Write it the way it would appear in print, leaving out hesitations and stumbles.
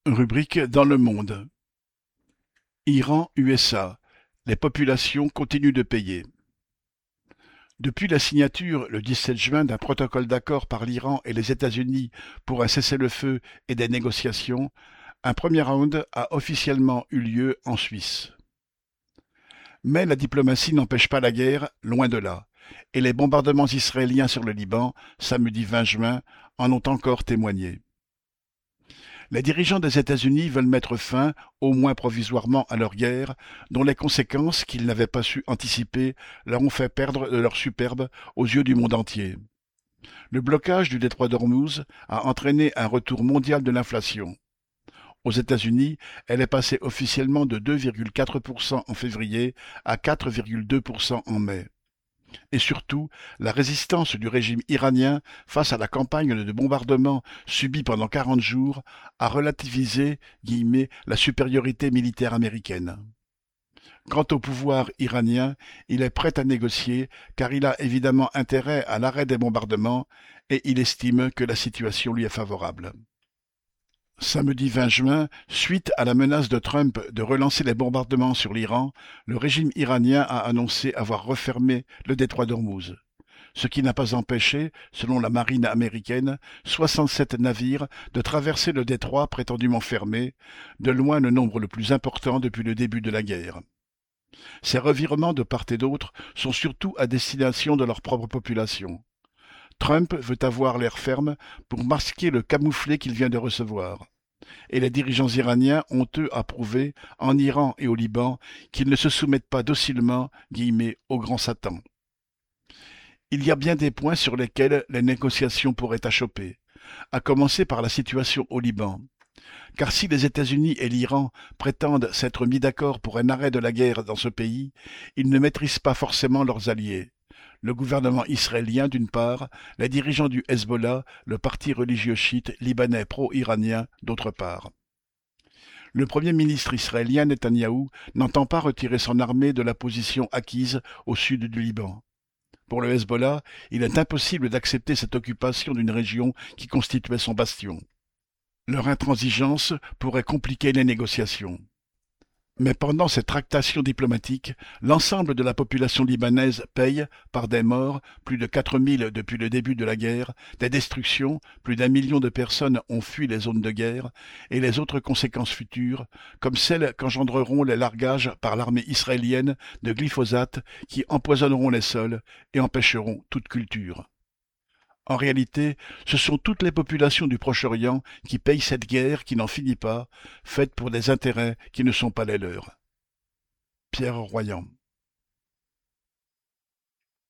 Rubrique dans le monde. Iran-USA. Les populations continuent de payer. Depuis la signature, le 17 juin, d'un protocole d'accord par l'Iran et les États-Unis pour un cessez-le-feu et des négociations, un premier round a officiellement eu lieu en Suisse. Mais la diplomatie n'empêche pas la guerre, loin de là, et les bombardements israéliens sur le Liban, samedi 20 juin, en ont encore témoigné. Les dirigeants des États-Unis veulent mettre fin, au moins provisoirement, à leur guerre, dont les conséquences qu'ils n'avaient pas su anticiper leur ont fait perdre de leur superbe aux yeux du monde entier. Le blocage du détroit d'Ormuz a entraîné un retour mondial de l'inflation. Aux États-Unis, elle est passée officiellement de 2,4% en février à 4,2% en mai. Et surtout, la résistance du régime iranien face à la campagne de bombardement subie pendant 40 jours a relativisé la supériorité militaire américaine. Quant au pouvoir iranien, il est prêt à négocier car il a évidemment intérêt à l'arrêt des bombardements et il estime que la situation lui est favorable. Samedi 20 juin, suite à la menace de Trump de relancer les bombardements sur l'Iran, le régime iranien a annoncé avoir refermé le détroit d'Ormuz. Ce qui n'a pas empêché, selon la marine américaine, 67 navires de traverser le détroit prétendument fermé, de loin le nombre le plus important depuis le début de la guerre. Ces revirements de part et d'autre sont surtout à destination de leur propre population. Trump veut avoir l'air ferme pour masquer le camouflet qu'il vient de recevoir. Et les dirigeants iraniens ont eux approuvé, en Iran et au Liban, qu'ils ne se soumettent pas docilement au grand Satan. Il y a bien des points sur lesquels les négociations pourraient achopper, à commencer par la situation au Liban. Car si les États-Unis et l'Iran prétendent s'être mis d'accord pour un arrêt de la guerre dans ce pays, ils ne maîtrisent pas forcément leurs alliés. Le gouvernement israélien d'une part, les dirigeants du Hezbollah, le parti religieux chiite libanais pro-iranien d'autre part. Le premier ministre israélien Netanyahou n'entend pas retirer son armée de la position acquise au sud du Liban. Pour le Hezbollah, il est impossible d'accepter cette occupation d'une région qui constituait son bastion. Leur intransigeance pourrait compliquer les négociations. Mais pendant ces tractations diplomatiques, l'ensemble de la population libanaise paye, par des morts, plus de 4000 depuis le début de la guerre, des destructions, plus d'1 million de personnes ont fui les zones de guerre, et les autres conséquences futures, comme celles qu'engendreront les largages par l'armée israélienne de glyphosate qui empoisonneront les sols et empêcheront toute culture. En réalité, ce sont toutes les populations du Proche-Orient qui payent cette guerre qui n'en finit pas, faite pour des intérêts qui ne sont pas les leurs. Pierre Royan.